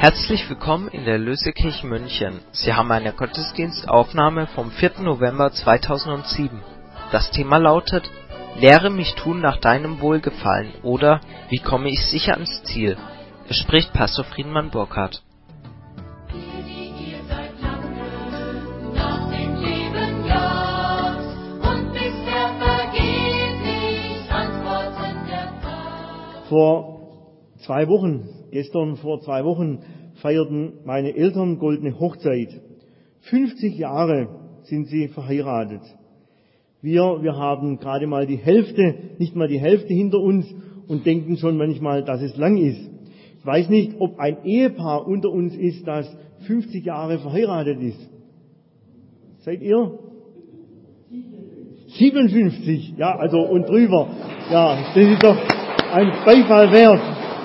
Herzlich willkommen in der Lösekirche München. Sie haben eine Gottesdienstaufnahme vom 4. November 2007. Das Thema lautet: Lehre mich tun nach deinem Wohlgefallen oder wie komme ich sicher ans Ziel? Es spricht Pastor Friedemann Burkhardt. Vor 2 Wochen feierten meine Eltern goldene Hochzeit. 50 Jahre sind sie verheiratet. Wir haben gerade mal nicht mal die Hälfte hinter uns und denken schon manchmal, dass es lang ist. Ich weiß nicht, ob ein Ehepaar unter uns ist, das 50 Jahre verheiratet ist. Seid ihr? 57, ja, also und drüber. Ja, das ist doch ein Beifall wert.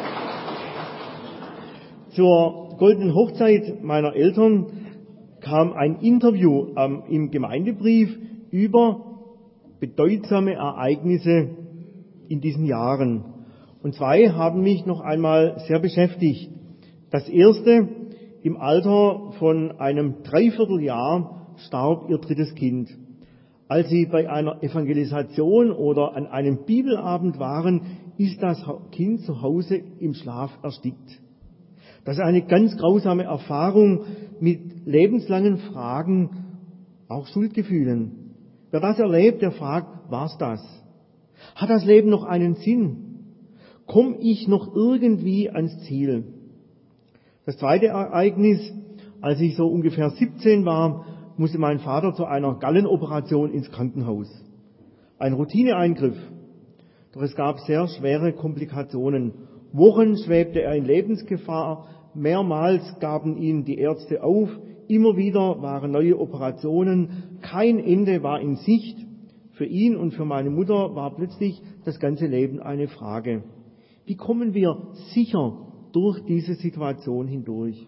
Zur goldenen Hochzeit meiner Eltern kam ein Interview im Gemeindebrief über bedeutsame Ereignisse in diesen Jahren. Und 2 haben mich noch einmal sehr beschäftigt. Das erste: Im Alter von einem Dreivierteljahr starb ihr 3. Kind. Als sie bei einer Evangelisation oder an einem Bibelabend waren, ist das Kind zu Hause im Schlaf erstickt. Das ist eine ganz grausame Erfahrung mit lebenslangen Fragen, auch Schuldgefühlen. Wer das erlebt, der fragt: War's das? Hat das Leben noch einen Sinn? Komme ich noch irgendwie ans Ziel? Das zweite Ereignis: Als ich so ungefähr 17 war, musste mein Vater zu einer Gallenoperation ins Krankenhaus. Ein Routineeingriff. Doch es gab sehr schwere Komplikationen. Wochen schwebte er in Lebensgefahr. Mehrmals gaben ihn die Ärzte auf. Immer wieder waren neue Operationen. Kein Ende war in Sicht. Für ihn und für meine Mutter war plötzlich das ganze Leben eine Frage. Wie kommen wir sicher durch diese Situation hindurch?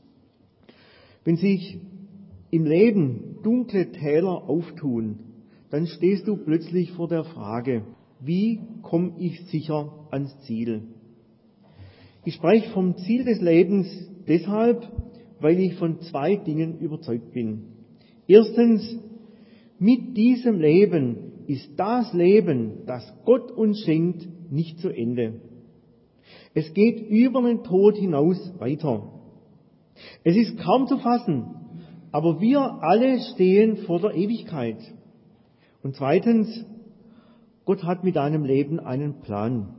Wenn sich im Leben dunkle Täler auftun, dann stehst du plötzlich vor der Frage: Wie komme ich sicher ans Ziel? Ich spreche vom Ziel des Lebens deshalb, weil ich von 2 Dingen überzeugt bin. Erstens: Mit diesem Leben ist das Leben, das Gott uns schenkt, nicht zu Ende. Es geht über den Tod hinaus weiter. Es ist kaum zu fassen, aber wir alle stehen vor der Ewigkeit. Und zweitens: Gott hat mit deinem Leben einen Plan.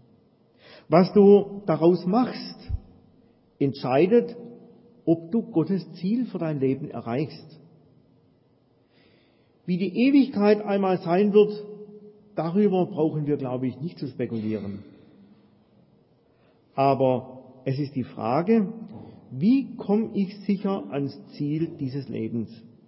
Was du daraus machst, entscheidet, ob du Gottes Ziel für dein Leben erreichst. Wie die Ewigkeit einmal sein wird, darüber brauchen wir, glaube ich, nicht zu spekulieren. Aber es ist die Frage: Wie komme ich sicher ans Ziel dieses Lebens?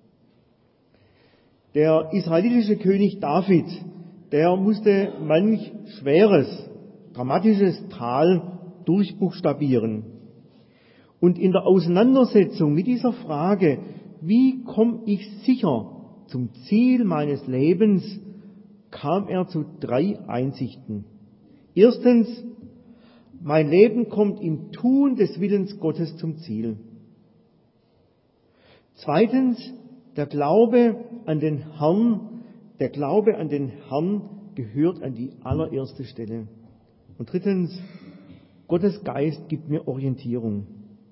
Der israelitische König David, der musste manch schweres, dramatisches Tal durchbuchstabieren. Und in der Auseinandersetzung mit dieser Frage, wie komme ich sicher zum Ziel meines Lebens, kam er zu 3 Einsichten. Erstens: Mein Leben kommt im Tun des Willens Gottes zum Ziel. Zweitens: Der Glaube an den Herrn gehört an die allererste Stelle. Und drittens: Gottes Geist gibt mir Orientierung.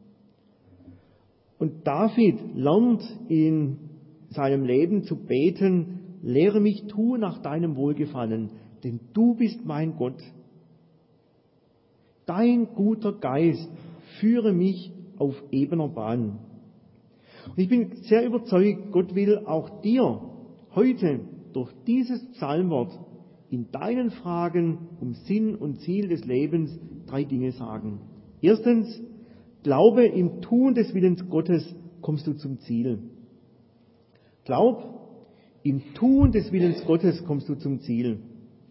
Und David lernt in seinem Leben zu beten: Lehre mich tun nach deinem Wohlgefallen, denn du bist mein Gott. Dein guter Geist führe mich auf ebener Bahn. Und ich bin sehr überzeugt, Gott will auch dir heute durch dieses Psalmwort in deinen Fragen um Sinn und Ziel des Lebens 3 Dinge sagen. Erstens: Glaube, im Tun des Willens Gottes kommst du zum Ziel. Glaub, im Tun des Willens Gottes kommst du zum Ziel.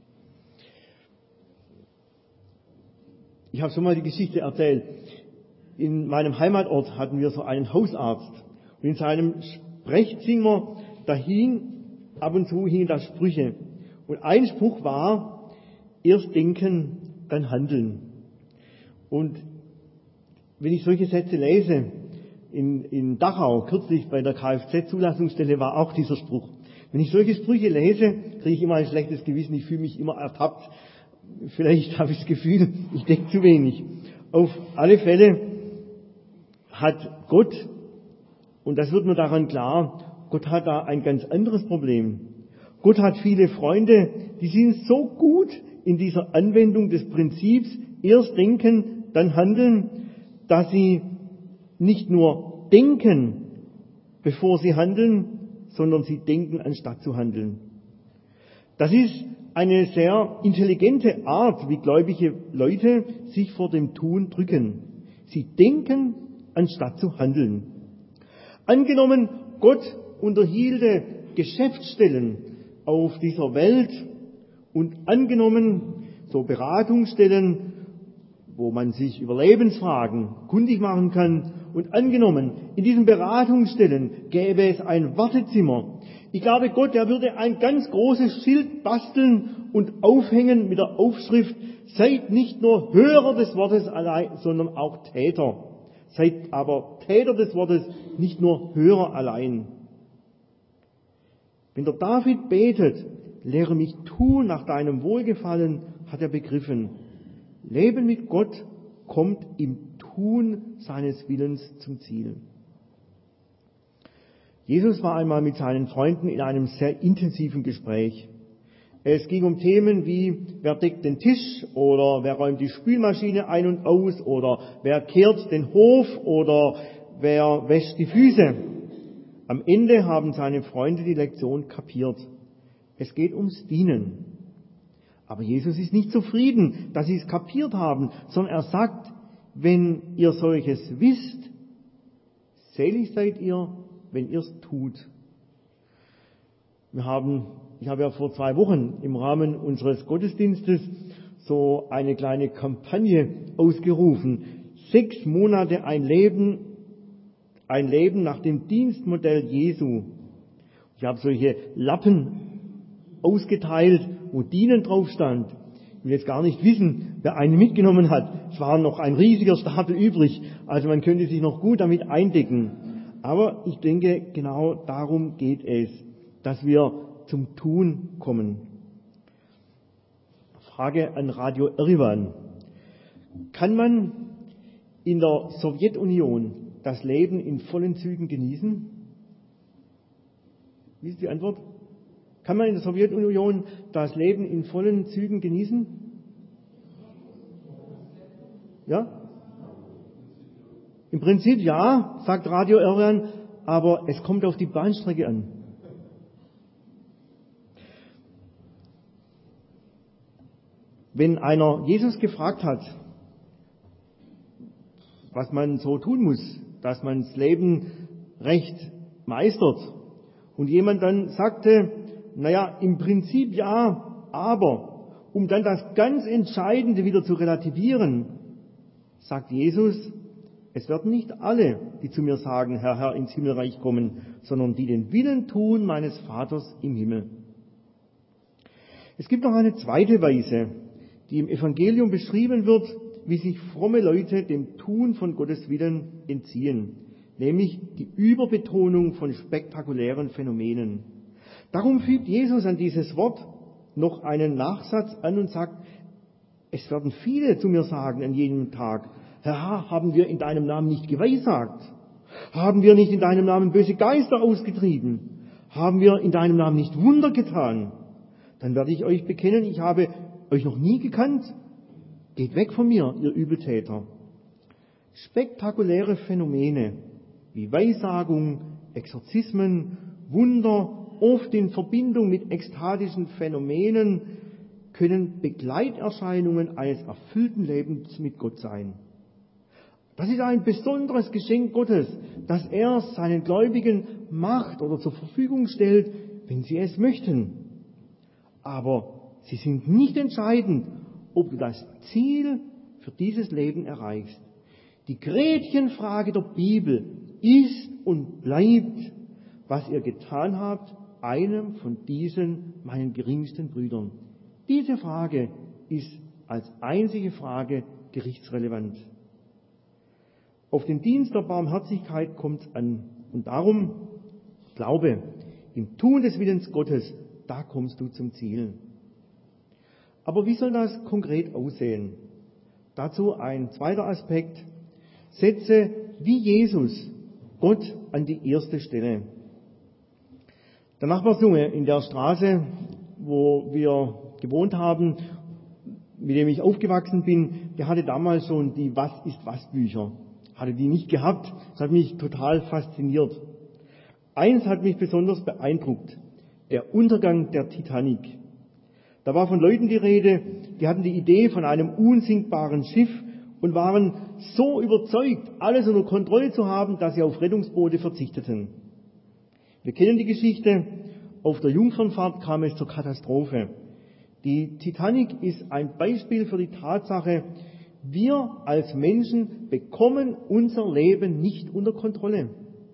Ich habe schon mal die Geschichte erzählt. In meinem Heimatort hatten wir so einen Hausarzt. Und in seinem Sprechzimmer, ab und zu hingen da Sprüche. Und ein Spruch war: Erst denken, dann handeln. Und wenn ich solche Sätze lese, in Dachau, kürzlich bei der Kfz-Zulassungsstelle war auch dieser Spruch. Wenn ich solche Sprüche lese, kriege ich immer ein schlechtes Gewissen, ich fühle mich immer ertappt. Vielleicht habe ich das Gefühl, ich denke zu wenig. Auf alle Fälle hat Gott, und das wird mir daran klar, Gott hat da ein ganz anderes Problem. Gott hat viele Freunde, die sind so gut in dieser Anwendung des Prinzips, erst denken, dann handeln, dass sie nicht nur denken, bevor sie handeln, sondern sie denken, anstatt zu handeln. Das ist eine sehr intelligente Art, wie gläubige Leute sich vor dem Tun drücken. Sie denken, anstatt zu handeln. Angenommen, Gott unterhielte Geschäftsstellen auf dieser Welt und angenommen, so Beratungsstellen, wo man sich über Lebensfragen kundig machen kann, und angenommen, in diesen Beratungsstellen gäbe es ein Wartezimmer. Ich glaube, Gott, der würde ein ganz großes Schild basteln und aufhängen mit der Aufschrift: Seid nicht nur Hörer des Wortes allein, sondern auch Täter. Seid aber Täter des Wortes, nicht nur Hörer allein. Wenn der David betet, lehre mich tun nach deinem Wohlgefallen, hat er begriffen. Leben mit Gott kommt im Tun seines Willens zum Ziel. Jesus war einmal mit seinen Freunden in einem sehr intensiven Gespräch. Es ging um Themen wie, wer deckt den Tisch oder wer räumt die Spülmaschine ein und aus oder wer kehrt den Hof oder wer wäscht die Füße. Am Ende haben seine Freunde die Lektion kapiert. Es geht ums Dienen. Aber Jesus ist nicht zufrieden, dass sie es kapiert haben, sondern er sagt, wenn ihr solches wisst, selig seid ihr, wenn ihr es tut. Ich habe ja vor 2 Wochen im Rahmen unseres Gottesdienstes so eine kleine Kampagne ausgerufen. 6 Monate ein Leben nach dem Dienstmodell Jesu. Ich habe solche Lappen ausgeteilt, wo Dienen drauf stand. Ich will jetzt gar nicht wissen, wer einen mitgenommen hat. Es war noch ein riesiger Stapel übrig, also man könnte sich noch gut damit eindecken. Aber ich denke, genau darum geht es, dass wir zum Tun kommen. Frage an Radio Erivan. Kann man in der Sowjetunion das Leben in vollen Zügen genießen? Wie ist die Antwort? Kann man in der Sowjetunion das Leben in vollen Zügen genießen? Ja? Im Prinzip ja, sagt Radio Erivan, aber es kommt auf die Bahnstrecke an. Wenn einer Jesus gefragt hat, was man so tun muss, dass man das Leben recht meistert, und jemand dann sagte, naja, im Prinzip ja, aber um dann das ganz Entscheidende wieder zu relativieren, sagt Jesus, es werden nicht alle, die zu mir sagen, Herr, Herr, ins Himmelreich kommen, sondern die den Willen tun meines Vaters im Himmel. Es gibt noch eine zweite Weise, die im Evangelium beschrieben wird, wie sich fromme Leute dem Tun von Gottes Willen entziehen, nämlich die Überbetonung von spektakulären Phänomenen. Darum fügt Jesus an dieses Wort noch einen Nachsatz an und sagt, es werden viele zu mir sagen an jenem Tag, Herr, haben wir in deinem Namen nicht geweissagt? Haben wir nicht in deinem Namen böse Geister ausgetrieben? Haben wir in deinem Namen nicht Wunder getan? Dann werde ich euch bekennen, ich habe euch noch nie gekannt. Geht weg von mir, ihr Übeltäter. Spektakuläre Phänomene wie Weissagung, Exorzismen, Wunder, oft in Verbindung mit ekstatischen Phänomenen, können Begleiterscheinungen eines erfüllten Lebens mit Gott sein. Das ist ein besonderes Geschenk Gottes, das er seinen Gläubigen macht oder zur Verfügung stellt, wenn sie es möchten. Aber sie sind nicht entscheidend, ob du das Ziel für dieses Leben erreichst. Die Gretchenfrage der Bibel ist und bleibt, was ihr getan habt, einem von diesen meinen geringsten Brüdern. Diese Frage ist als einzige Frage gerichtsrelevant. Auf den Dienst der Barmherzigkeit kommt es an. Und darum, glaube, im Tun des Willens Gottes, da kommst du zum Ziel. Aber wie soll das konkret aussehen? Dazu ein zweiter Aspekt. Setze wie Jesus Gott an die erste Stelle. Der Nachbarsjunge in der Straße, wo wir gewohnt haben, mit dem ich aufgewachsen bin, der hatte damals schon die Was ist was Bücher. Hatte die nicht gehabt. Das hat mich total fasziniert. Eins hat mich besonders beeindruckt. Der Untergang der Titanic. Da war von Leuten die Rede, die hatten die Idee von einem unsinkbaren Schiff und waren so überzeugt, alles unter Kontrolle zu haben, dass sie auf Rettungsboote verzichteten. Wir kennen die Geschichte. Auf der Jungfernfahrt kam es zur Katastrophe. Die Titanic ist ein Beispiel für die Tatsache, wir als Menschen bekommen unser Leben nicht unter Kontrolle.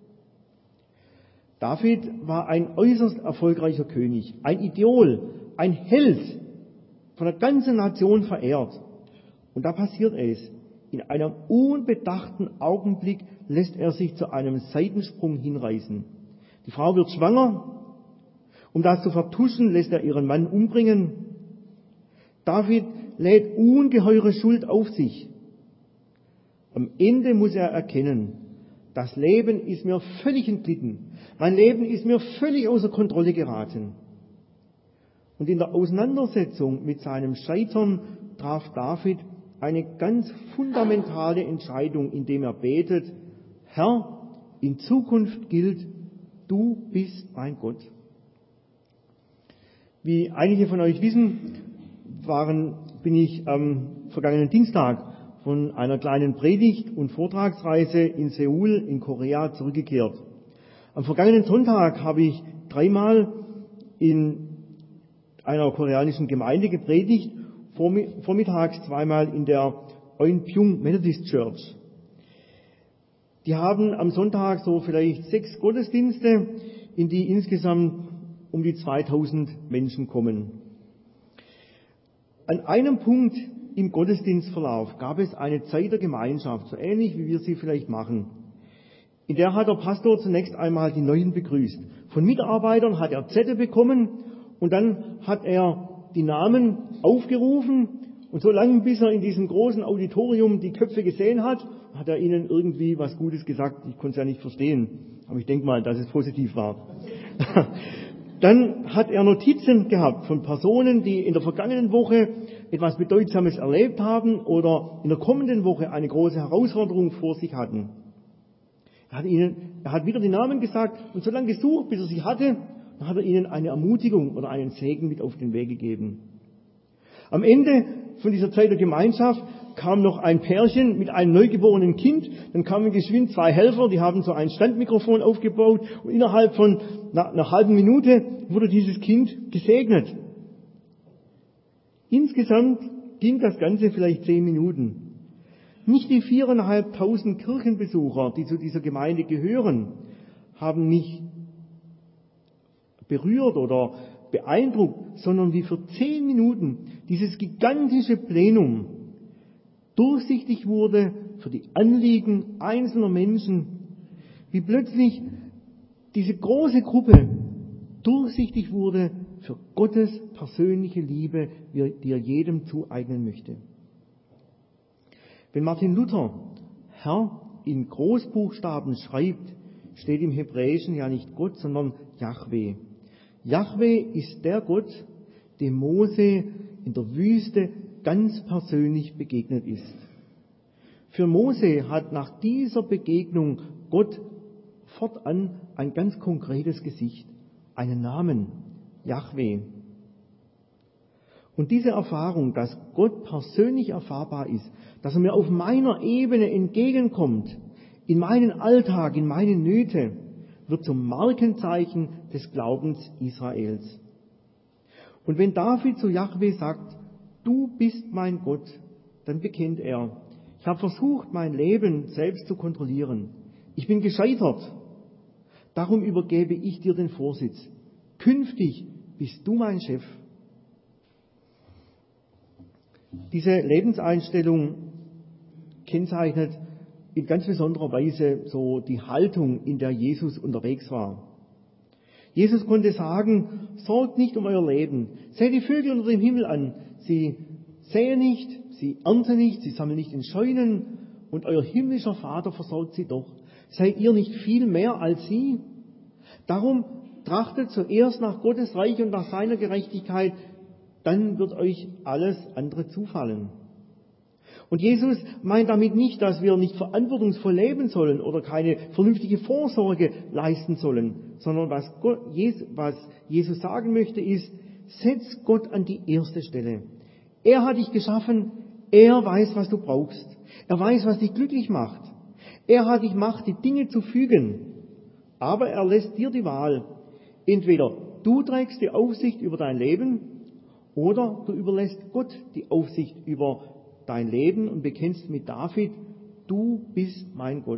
David war ein äußerst erfolgreicher König, ein Idol, ein Held, von der ganzen Nation verehrt. Und da passiert es. In einem unbedachten Augenblick lässt er sich zu einem Seitensprung hinreißen. Die Frau wird schwanger. Um das zu vertuschen, lässt er ihren Mann umbringen. David lädt ungeheure Schuld auf sich. Am Ende muss er erkennen, das Leben ist mir völlig entglitten. Mein Leben ist mir völlig außer Kontrolle geraten. Und in der Auseinandersetzung mit seinem Scheitern traf David eine ganz fundamentale Entscheidung, indem er betet, Herr, in Zukunft gilt, du bist mein Gott. Wie einige von euch wissen, bin ich am vergangenen Dienstag von einer kleinen Predigt- und Vortragsreise in Seoul in Korea zurückgekehrt. Am vergangenen Sonntag habe ich 3-mal in einer koreanischen Gemeinde gepredigt, vormittags 2-mal in der Eunpyung Methodist Church. Die haben am Sonntag so vielleicht 6 Gottesdienste, in die insgesamt um die 2000 Menschen kommen. An einem Punkt im Gottesdienstverlauf gab es eine Zeit der Gemeinschaft, so ähnlich wie wir sie vielleicht machen. In der hat der Pastor zunächst einmal die Neuen begrüßt. Von Mitarbeitern hat er Zettel bekommen und dann hat er die Namen aufgerufen und so lange, bis er in diesem großen Auditorium die Köpfe gesehen hat, hat er ihnen irgendwie was Gutes gesagt. Ich konnte es ja nicht verstehen, aber ich denke mal, dass es positiv war. Dann hat er Notizen gehabt von Personen, die in der vergangenen Woche etwas Bedeutsames erlebt haben oder in der kommenden Woche eine große Herausforderung vor sich hatten. Er hat wieder die Namen gesagt und so lange gesucht, bis er sie hatte, dann hat er ihnen eine Ermutigung oder einen Segen mit auf den Weg gegeben. Am Ende von dieser Zeit der Gemeinschaft kam noch ein Pärchen mit einem neugeborenen Kind, dann kamen geschwind 2 Helfer, die haben so ein Standmikrofon aufgebaut und innerhalb von einer halben Minute wurde dieses Kind gesegnet. Insgesamt ging das Ganze vielleicht 10 Minuten. Nicht die 4.500 Kirchenbesucher, die zu dieser Gemeinde gehören, haben mich berührt oder beeindruckt, sondern wie für 10 Minuten dieses gigantische Plenum durchsichtig wurde für die Anliegen einzelner Menschen, wie plötzlich diese große Gruppe durchsichtig wurde für Gottes persönliche Liebe, die er jedem zueignen möchte. Wenn Martin Luther Herr in Großbuchstaben schreibt, steht im Hebräischen ja nicht Gott, sondern Jahwe. Jahwe ist der Gott, dem Mose in der Wüste ganz persönlich begegnet ist. Für Mose hat nach dieser Begegnung Gott fortan ein ganz konkretes Gesicht, einen Namen, Jahwe. Und diese Erfahrung, dass Gott persönlich erfahrbar ist, dass er mir auf meiner Ebene entgegenkommt, in meinen Alltag, in meine Nöte, wird zum Markenzeichen des Glaubens Israels. Und wenn David zu Jahwe sagt, du bist mein Gott, dann bekennt er, ich habe versucht, mein Leben selbst zu kontrollieren. Ich bin gescheitert. Darum übergebe ich dir den Vorsitz. Künftig bist du mein Chef. Diese Lebenseinstellung kennzeichnet in ganz besonderer Weise so die Haltung, in der Jesus unterwegs war. Jesus konnte sagen, sorgt nicht um euer Leben. Seht die Vögel unter dem Himmel an. Sie säen nicht, sie ernten nicht, sie sammeln nicht in Scheunen und euer himmlischer Vater versorgt sie doch. Seid ihr nicht viel mehr als sie? Darum trachtet zuerst nach Gottes Reich und nach seiner Gerechtigkeit, dann wird euch alles andere zufallen. Und Jesus meint damit nicht, dass wir nicht verantwortungsvoll leben sollen oder keine vernünftige Vorsorge leisten sollen, sondern was Jesus sagen möchte ist, setz Gott an die erste Stelle. Er hat dich geschaffen, er weiß, was du brauchst. Er weiß, was dich glücklich macht. Er hat die Macht, die Dinge zu fügen. Aber er lässt dir die Wahl. Entweder du trägst die Aufsicht über dein Leben oder du überlässt Gott die Aufsicht über dein Leben und bekennst mit David, du bist mein Gott.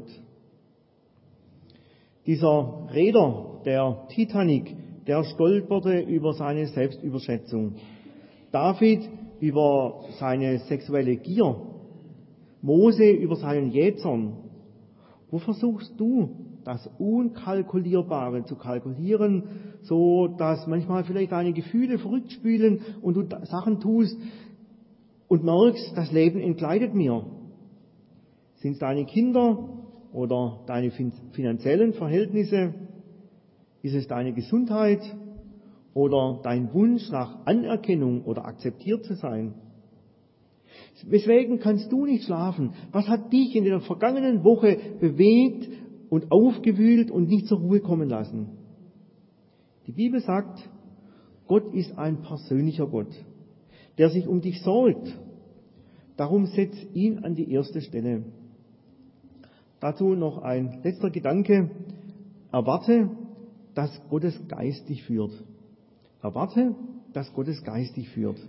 Dieser Reeder der Titanic, der stolperte über seine Selbstüberschätzung. David über seine sexuelle Gier. Mose über seinen Jähzorn. Wo versuchst du, das Unkalkulierbare zu kalkulieren, so dass manchmal vielleicht deine Gefühle verrückt spielen und du Sachen tust und merkst, das Leben entgleitet mir? Sind es deine Kinder oder deine finanziellen Verhältnisse? Ist es deine Gesundheit oder dein Wunsch nach Anerkennung oder akzeptiert zu sein? Weswegen kannst du nicht schlafen? Was hat dich in der vergangenen Woche bewegt und aufgewühlt und nicht zur Ruhe kommen lassen? Die Bibel sagt, Gott ist ein persönlicher Gott, der sich um dich sorgt. Darum setz ihn an die erste Stelle. Dazu noch ein letzter Gedanke. Erwarte, dass Gottes Geist dich führt. Erwarte, dass Gottes Geist dich führt.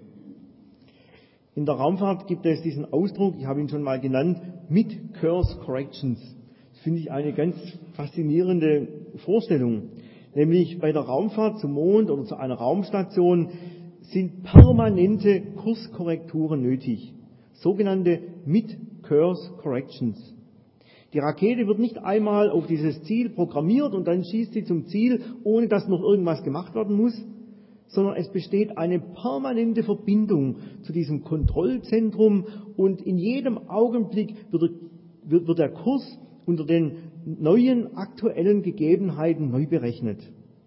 In der Raumfahrt gibt es diesen Ausdruck, ich habe ihn schon mal genannt, Mid-Course Corrections. Das finde ich eine ganz faszinierende Vorstellung. Nämlich bei der Raumfahrt zum Mond oder zu einer Raumstation sind permanente Kurskorrekturen nötig. Sogenannte Mid-Course Corrections. Die Rakete wird nicht einmal auf dieses Ziel programmiert und dann schießt sie zum Ziel, ohne dass noch irgendwas gemacht werden muss, sondern es besteht eine permanente Verbindung zu diesem Kontrollzentrum und in jedem Augenblick wird der Kurs unter den neuen aktuellen Gegebenheiten neu berechnet.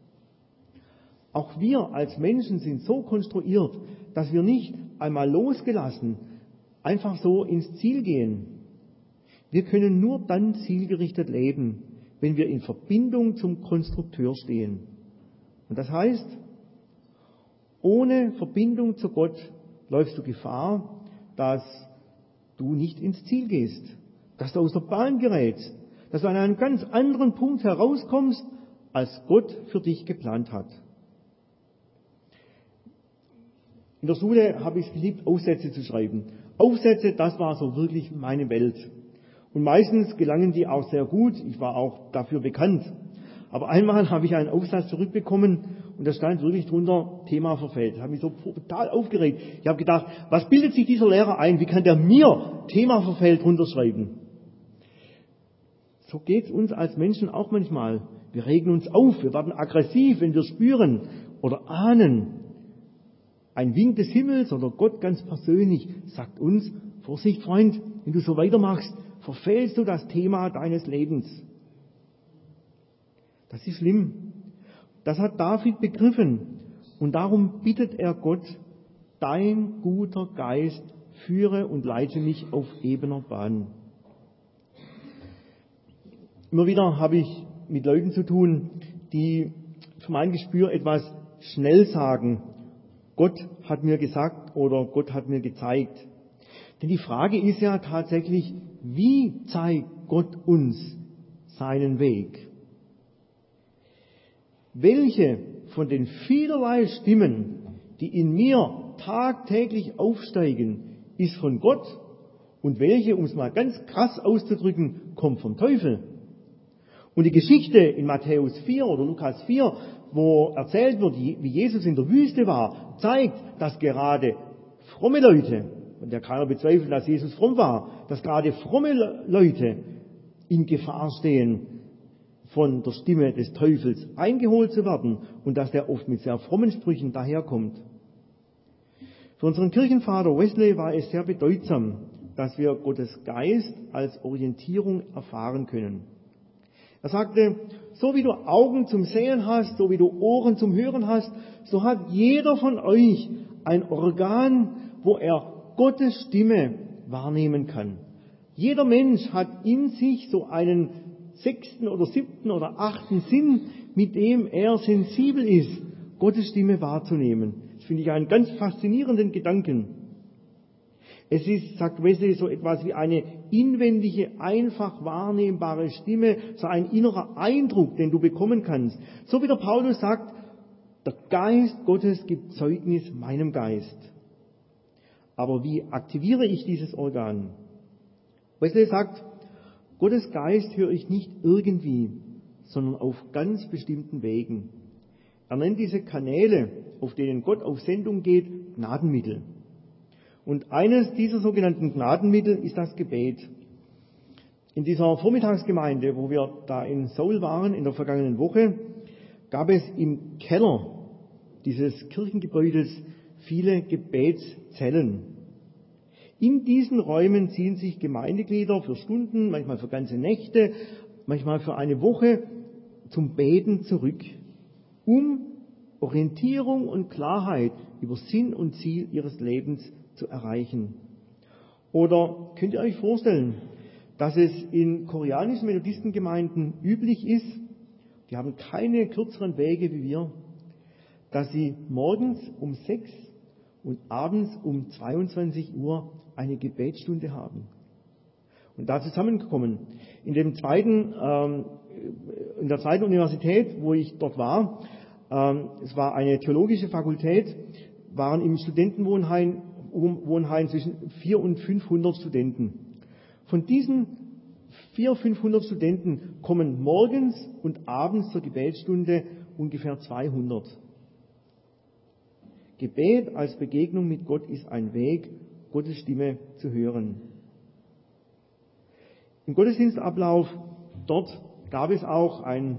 Auch wir als Menschen sind so konstruiert, dass wir nicht einmal losgelassen einfach so ins Ziel gehen. Wir können nur dann zielgerichtet leben, wenn wir in Verbindung zum Konstrukteur stehen. Und das heißt, ohne Verbindung zu Gott läufst du Gefahr, dass du nicht ins Ziel gehst, dass du aus der Bahn gerätst, dass du an einem ganz anderen Punkt herauskommst, als Gott für dich geplant hat. In der Schule habe ich es geliebt, Aufsätze zu schreiben. Aufsätze, das war so wirklich meine Welt. Und meistens gelangen die auch sehr gut. Ich war auch dafür bekannt. Aber einmal habe ich einen Aufsatz zurückbekommen und da stand wirklich drunter, Thema verfehlt. Das hat mich so total aufgeregt. Ich habe gedacht, was bildet sich dieser Lehrer ein? Wie kann der mir Thema verfehlt drunter schreiben? So geht es uns als Menschen auch manchmal. Wir regen uns auf, wir werden aggressiv, wenn wir spüren oder ahnen. Ein Wink des Himmels oder Gott ganz persönlich sagt uns, Vorsicht, Freund, wenn du so weitermachst, verfehlst du das Thema deines Lebens. Das ist schlimm. Das hat David begriffen. Und darum bittet er Gott, dein guter Geist führe und leite mich auf ebener Bahn. Immer wieder habe ich mit Leuten zu tun, die für mein Gespür etwas schnell sagen, Gott hat mir gesagt oder Gott hat mir gezeigt. Denn die Frage ist ja tatsächlich, wie zeigt Gott uns seinen Weg? Welche von den vielerlei Stimmen, die in mir tagtäglich aufsteigen, ist von Gott und welche, um es mal ganz krass auszudrücken, kommt vom Teufel? Und die Geschichte in Matthäus 4 oder Lukas 4, wo erzählt wird, wie Jesus in der Wüste war, zeigt, dass gerade fromme Leute, und ja keiner bezweifelt, dass Jesus fromm war, dass gerade fromme Leute in Gefahr stehen, von der Stimme des Teufels eingeholt zu werden und dass der oft mit sehr frommen Sprüchen daherkommt. Für unseren Kirchenvater Wesley war es sehr bedeutsam, dass wir Gottes Geist als Orientierung erfahren können. Er sagte, so wie du Augen zum Sehen hast, so wie du Ohren zum Hören hast, so hat jeder von euch ein Organ, wo er Gottes Stimme wahrnehmen kann. Jeder Mensch hat in sich so einen 6. oder 7. oder 8. Sinn, mit dem er sensibel ist, Gottes Stimme wahrzunehmen. Das finde ich einen ganz faszinierenden Gedanken. Es ist, sagt Wesley, so etwas wie eine inwendige, einfach wahrnehmbare Stimme, so ein innerer Eindruck, den du bekommen kannst. So wie der Paulus sagt, der Geist Gottes gibt Zeugnis meinem Geist. Aber wie aktiviere ich dieses Organ? Wesley sagt, Gottes Geist höre ich nicht irgendwie, sondern auf ganz bestimmten Wegen. Er nennt diese Kanäle, auf denen Gott auf Sendung geht, Gnadenmittel. Und eines dieser sogenannten Gnadenmittel ist das Gebet. In dieser Vormittagsgemeinde, wo wir da in Seoul waren, in der vergangenen Woche, gab es im Keller dieses Kirchengebäudes viele Gebetszellen. In diesen Räumen ziehen sich Gemeindeglieder für Stunden, manchmal für ganze Nächte, manchmal für eine Woche zum Beten zurück, um Orientierung und Klarheit über Sinn und Ziel ihres Lebens zu erreichen. Oder könnt ihr euch vorstellen, dass es in koreanischen Methodistengemeinden üblich ist, die haben keine kürzeren Wege wie wir, dass sie morgens um 6 und abends um 22 Uhr eine Gebetsstunde haben. Und da zusammengekommen. In der zweiten Universität, wo ich dort war, es war eine theologische Fakultät, waren im Studentenwohnheim zwischen 400 und 500 Studenten. Von diesen 400, 500 Studenten kommen morgens und abends zur Gebetsstunde ungefähr 200. Gebet als Begegnung mit Gott ist ein Weg, Gottes Stimme zu hören. Im Gottesdienstablauf dort gab es auch einen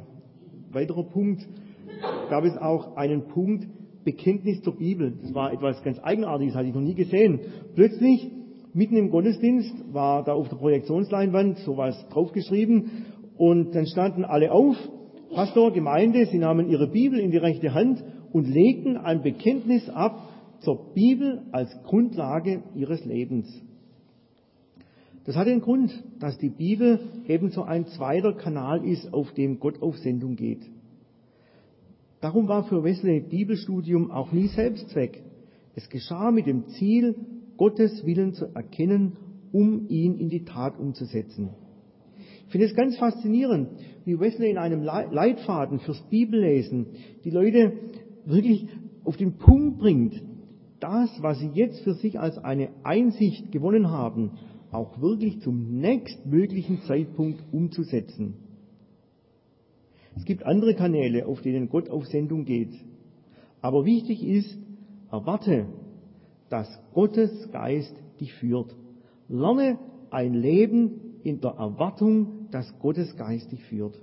Punkt Bekenntnis zur Bibel. Das war etwas ganz Eigenartiges, hatte ich noch nie gesehen. Plötzlich, mitten im Gottesdienst, war da auf der Projektionsleinwand sowas draufgeschrieben und dann standen alle auf, Pastor, Gemeinde, sie nahmen ihre Bibel in die rechte Hand und legten ein Bekenntnis ab zur Bibel als Grundlage ihres Lebens. Das hat den Grund, dass die Bibel ebenso ein zweiter Kanal ist, auf dem Gott auf Sendung geht. Darum war für Wesley Bibelstudium auch nie Selbstzweck. Es geschah mit dem Ziel, Gottes Willen zu erkennen, um ihn in die Tat umzusetzen. Ich finde es ganz faszinierend, wie Wesley in einem Leitfaden fürs Bibellesen die Leute wirklich auf den Punkt bringt, das, was sie jetzt für sich als eine Einsicht gewonnen haben, auch wirklich zum nächstmöglichen Zeitpunkt umzusetzen. Es gibt andere Kanäle, auf denen Gott auf Sendung geht. Aber wichtig ist, erwarte, dass Gottes Geist dich führt. Lerne ein Leben in der Erwartung, dass Gottes Geist dich führt.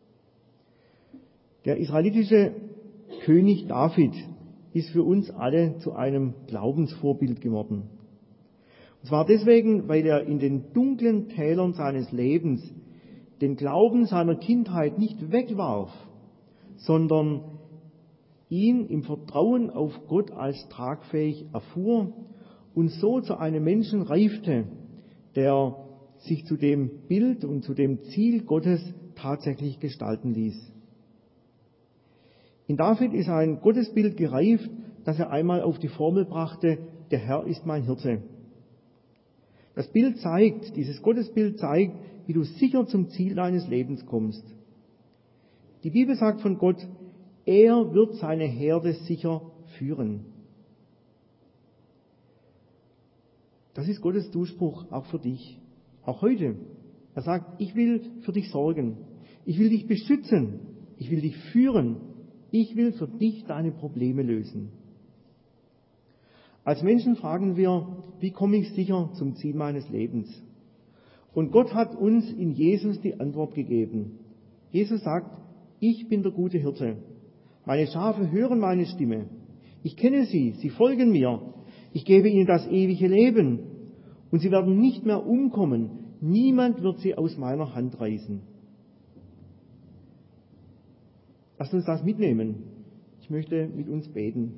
Der israelitische König David ist für uns alle zu einem Glaubensvorbild geworden. Und zwar deswegen, weil er in den dunklen Tälern seines Lebens den Glauben seiner Kindheit nicht wegwarf, sondern ihn im Vertrauen auf Gott als tragfähig erfuhr und so zu einem Menschen reifte, der sich zu dem Bild und zu dem Ziel Gottes tatsächlich gestalten ließ. In David ist ein Gottesbild gereift, das er einmal auf die Formel brachte, der Herr ist mein Hirte. Dieses Gottesbild zeigt, wie du sicher zum Ziel deines Lebens kommst. Die Bibel sagt von Gott, er wird seine Herde sicher führen. Das ist Gottes Zuspruch auch für dich, auch heute. Er sagt, ich will für dich sorgen, ich will dich beschützen, ich will dich führen, ich will für dich deine Probleme lösen. Als Menschen fragen wir, wie komme ich sicher zum Ziel meines Lebens? Und Gott hat uns in Jesus die Antwort gegeben. Jesus sagt, ich bin der gute Hirte. Meine Schafe hören meine Stimme. Ich kenne sie, sie folgen mir. Ich gebe ihnen das ewige Leben. Und sie werden nicht mehr umkommen. Niemand wird sie aus meiner Hand reißen. Lasst uns das mitnehmen. Ich möchte mit uns beten.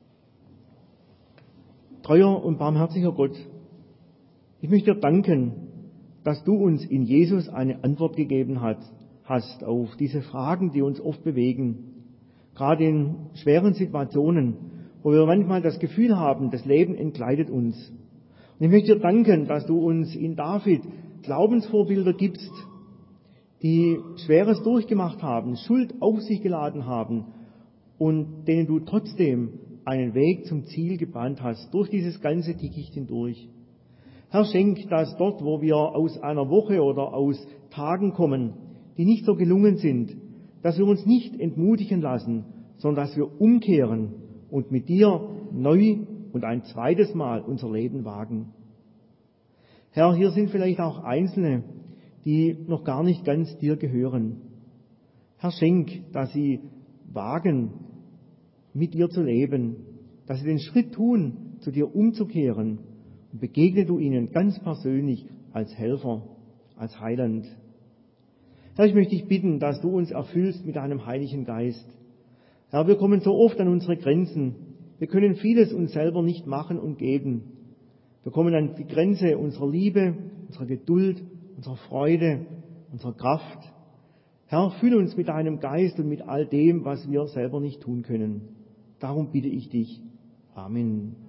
Treuer und barmherziger Gott, ich möchte dir danken, dass du uns in Jesus eine Antwort gegeben hast auf diese Fragen, die uns oft bewegen. Gerade in schweren Situationen, wo wir manchmal das Gefühl haben, das Leben entgleitet uns. Und ich möchte dir danken, dass du uns in David Glaubensvorbilder gibst, die Schweres durchgemacht haben, Schuld auf sich geladen haben und denen du trotzdem einen Weg zum Ziel gebahnt hast, durch dieses ganze Dickicht hindurch. Herr, schenk, dass dort, wo wir aus einer Woche oder aus Tagen kommen, die nicht so gelungen sind, dass wir uns nicht entmutigen lassen, sondern dass wir umkehren und mit dir neu und ein zweites Mal unser Leben wagen. Herr, hier sind vielleicht auch Einzelne, die noch gar nicht ganz dir gehören. Herr, schenk, dass sie wagen, mit dir zu leben, dass sie den Schritt tun, zu dir umzukehren, und begegne du ihnen ganz persönlich als Helfer, als Heiland. Herr, ich möchte dich bitten, dass du uns erfüllst mit deinem Heiligen Geist. Herr, wir kommen so oft an unsere Grenzen. Wir können vieles uns selber nicht machen und geben. Wir kommen an die Grenze unserer Liebe, unserer Geduld, unserer Freude, unserer Kraft. Herr, fülle uns mit deinem Geist und mit all dem, was wir selber nicht tun können. Darum bitte ich dich. Amen.